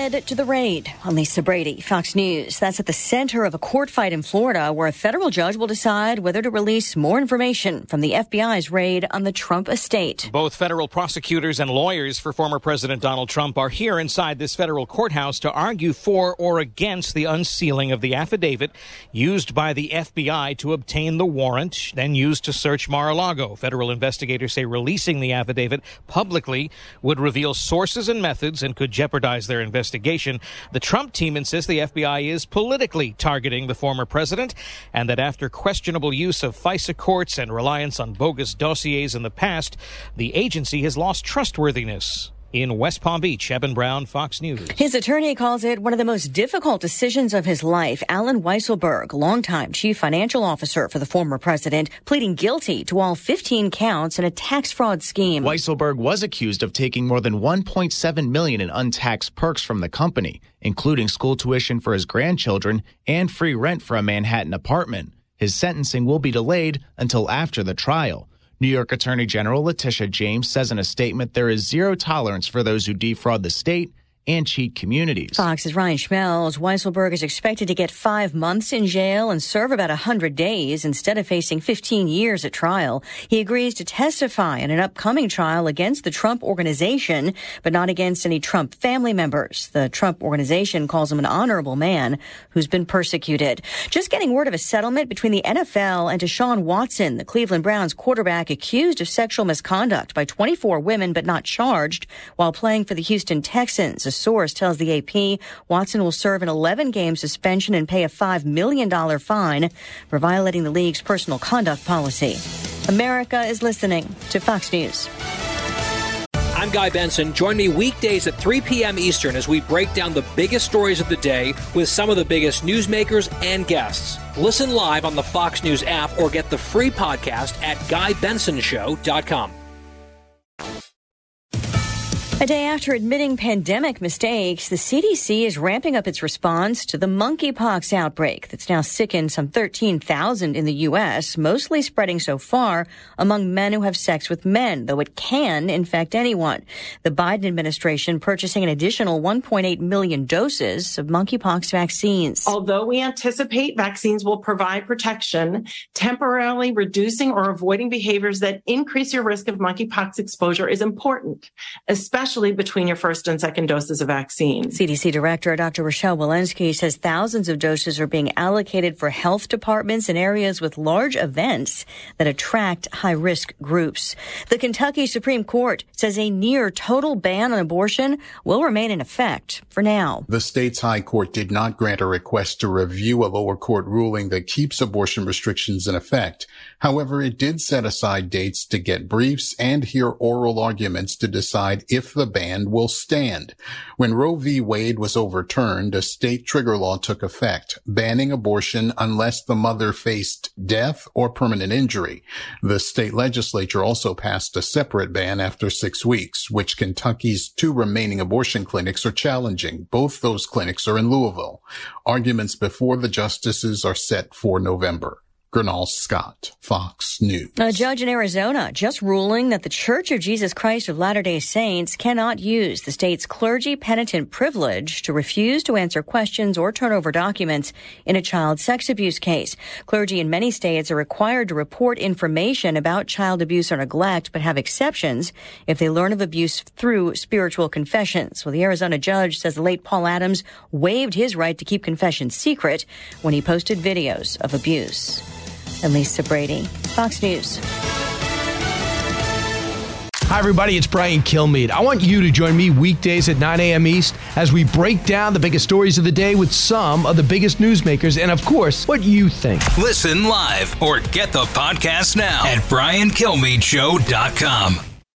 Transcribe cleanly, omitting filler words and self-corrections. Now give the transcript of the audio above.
led to the raid. I'm Lisa Brady, Fox News. That's at the center of a court fight in Florida where a federal judge will decide whether to release more information from the FBI's raid on the Trump estate. Both federal prosecutors and lawyers for former President Donald Trump are here inside this federal courthouse to argue for or against the unsealing of the affidavit used by the FBI to obtain the warrant, then used to search Mar-a-Lago. Federal investigators say releasing the affidavit publicly would reveal sources and methods and could jeopardize their investigation. The Trump team insists the FBI is politically targeting the former president and that after questionable use of FISA courts and reliance on bogus dossiers in the past, the agency has lost trustworthiness. In West Palm Beach, Eben Brown, Fox News. His attorney calls it one of the most difficult decisions of his life. Alan Weisselberg, longtime chief financial officer for the former president, pleading guilty to all 15 counts in a tax fraud scheme. Weisselberg was accused of taking more than $1.7 million in untaxed perks from the company, including school tuition for his grandchildren and free rent for a Manhattan apartment. His sentencing will be delayed until after the trial. New York Attorney General Letitia James says in a statement there is zero tolerance for those who defraud the state and cheat communities. Fox's Ryan Schmelz. Weisselberg is expected to get 5 months in jail and serve about 100 days instead of facing 15 years at trial. He agrees to testify in an upcoming trial against the Trump Organization, but not against any Trump family members. The Trump Organization calls him an honorable man who's been persecuted. Just getting word of a settlement between the NFL and Deshaun Watson, the Cleveland Browns quarterback accused of sexual misconduct by 24 women but not charged while playing for the Houston Texans. A source tells the AP Watson will serve an 11-game suspension and pay a $5 million fine for violating the league's personal conduct policy. America is listening to Fox News. I'm Guy Benson. Join me weekdays at 3 p.m. Eastern as we break down the biggest stories of the day with some of the biggest newsmakers and guests. Listen live on the Fox News app or get the free podcast at GuyBensonShow.com. A day after admitting pandemic mistakes, the CDC is ramping up its response to the monkeypox outbreak that's now sickened some 13,000 in the U.S., mostly spreading so far among men who have sex with men, though it can infect anyone. The Biden administration purchasing an additional 1.8 million doses of monkeypox vaccines. Although we anticipate vaccines will provide protection, temporarily reducing or avoiding behaviors that increase your risk of monkeypox exposure is important, especially between your first and second doses of vaccine. CDC Director Dr. Rochelle Walensky says thousands of doses are being allocated for health departments in areas with large events that attract high-risk groups. The Kentucky Supreme Court says a near total ban on abortion will remain in effect for now. The state's high court did not grant a request to review a lower court ruling that keeps abortion restrictions in effect. However, it did set aside dates to get briefs and hear oral arguments to decide if the ban will stand. When Roe v. Wade was overturned, a state trigger law took effect, banning abortion unless the mother faced death or permanent injury. The state legislature also passed a separate ban after 6 weeks, which Kentucky's 2 remaining abortion clinics are challenging. Both those clinics are in Louisville. Arguments before the justices are set for November. Gernal Scott, Fox News. A judge in Arizona just ruling that the Church of Jesus Christ of Latter-day Saints cannot use the state's clergy penitent privilege to refuse to answer questions or turn over documents in a child sex abuse case. Clergy in many states are required to report information about child abuse or neglect, but have exceptions if they learn of abuse through spiritual confessions. Well, the Arizona judge says the late Paul Adams waived his right to keep confessions secret when he posted videos of abuse. And Lisa Brady, Fox News. Hi, everybody. It's Brian Kilmeade. I want you to join me weekdays at 9 a.m. East as we break down the biggest stories of the day with some of the biggest newsmakers and, of course, what you think. Listen live or get the podcast now at BrianKilmeadeShow.com.